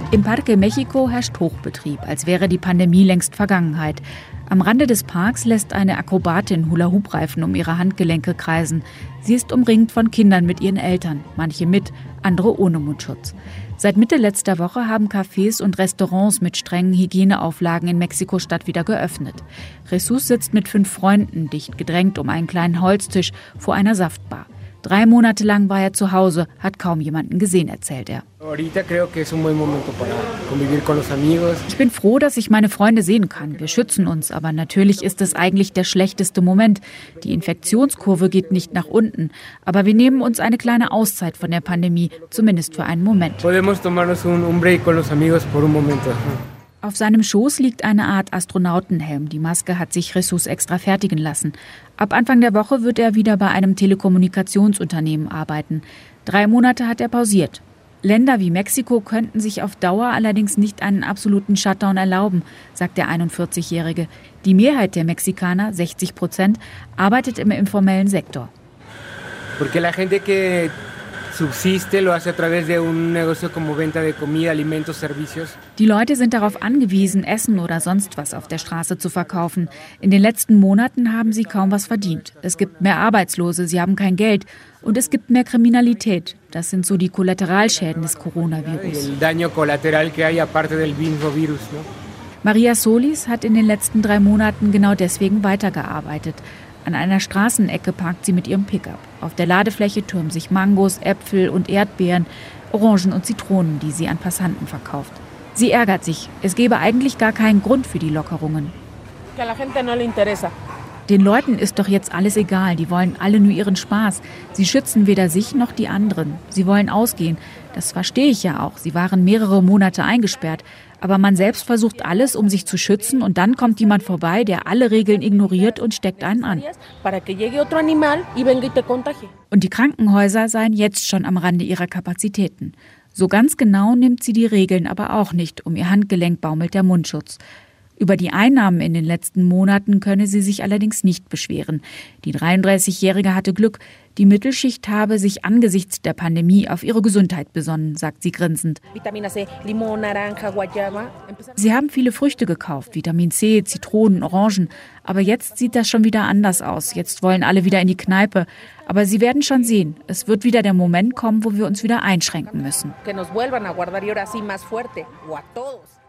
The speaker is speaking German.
Im Parque México herrscht Hochbetrieb, als wäre die Pandemie längst Vergangenheit. Am Rande des Parks lässt eine Akrobatin Hula-Hoop-Reifen um ihre Handgelenke kreisen. Sie ist umringt von Kindern mit ihren Eltern, manche mit, andere ohne Mundschutz. Seit Mitte letzter Woche haben Cafés und Restaurants mit strengen Hygieneauflagen in Mexiko-Stadt wieder geöffnet. Jesus sitzt mit 5 Freunden, dicht gedrängt um einen kleinen Holztisch, vor einer Saftbar. 3 Monate lang war er zu Hause, hat kaum jemanden gesehen, erzählt er. Ich bin froh, dass ich meine Freunde sehen kann. Wir schützen uns, aber natürlich ist es eigentlich der schlechteste Moment. Die Infektionskurve geht nicht nach unten, aber wir nehmen uns eine kleine Auszeit von der Pandemie, zumindest für einen Moment. Auf seinem Schoß liegt eine Art Astronautenhelm. Die Maske hat sich Jesus extra fertigen lassen. Ab Anfang der Woche wird er wieder bei einem Telekommunikationsunternehmen arbeiten. 3 Monate hat er pausiert. Länder wie Mexiko könnten sich auf Dauer allerdings nicht einen absoluten Shutdown erlauben, sagt der 41-Jährige. Die Mehrheit der Mexikaner, 60%, arbeitet im informellen Sektor. Die Leute sind darauf angewiesen, Essen oder sonst was auf der Straße zu verkaufen. In den letzten Monaten haben sie kaum was verdient. Es gibt mehr Arbeitslose, sie haben kein Geld. Und es gibt mehr Kriminalität. Das sind so die Kollateralschäden des Coronavirus. Maria Solis hat in den letzten 3 Monaten genau deswegen weitergearbeitet. An einer Straßenecke parkt sie mit ihrem Pickup. Auf der Ladefläche türmen sich Mangos, Äpfel und Erdbeeren, Orangen und Zitronen, die sie an Passanten verkauft. Sie ärgert sich. Es gäbe eigentlich gar keinen Grund für die Lockerungen. Den Leuten ist doch jetzt alles egal. Die wollen alle nur ihren Spaß. Sie schützen weder sich noch die anderen. Sie wollen ausgehen. Das verstehe ich ja auch. Sie waren mehrere Monate eingesperrt. Aber man selbst versucht alles, um sich zu schützen. Und dann kommt jemand vorbei, der alle Regeln ignoriert und steckt einen an. Und die Krankenhäuser seien jetzt schon am Rande ihrer Kapazitäten. So ganz genau nimmt sie die Regeln aber auch nicht. Um ihr Handgelenk baumelt der Mundschutz. Über die Einnahmen in den letzten Monaten könne sie sich allerdings nicht beschweren. Die 33-Jährige hatte Glück. Die Mittelschicht habe sich angesichts der Pandemie auf ihre Gesundheit besonnen, sagt sie grinsend. Sie haben viele Früchte gekauft, Vitamin C, Zitronen, Orangen. Aber jetzt sieht das schon wieder anders aus. Jetzt wollen alle wieder in die Kneipe. Aber Sie werden schon sehen, es wird wieder der Moment kommen, wo wir uns wieder einschränken müssen.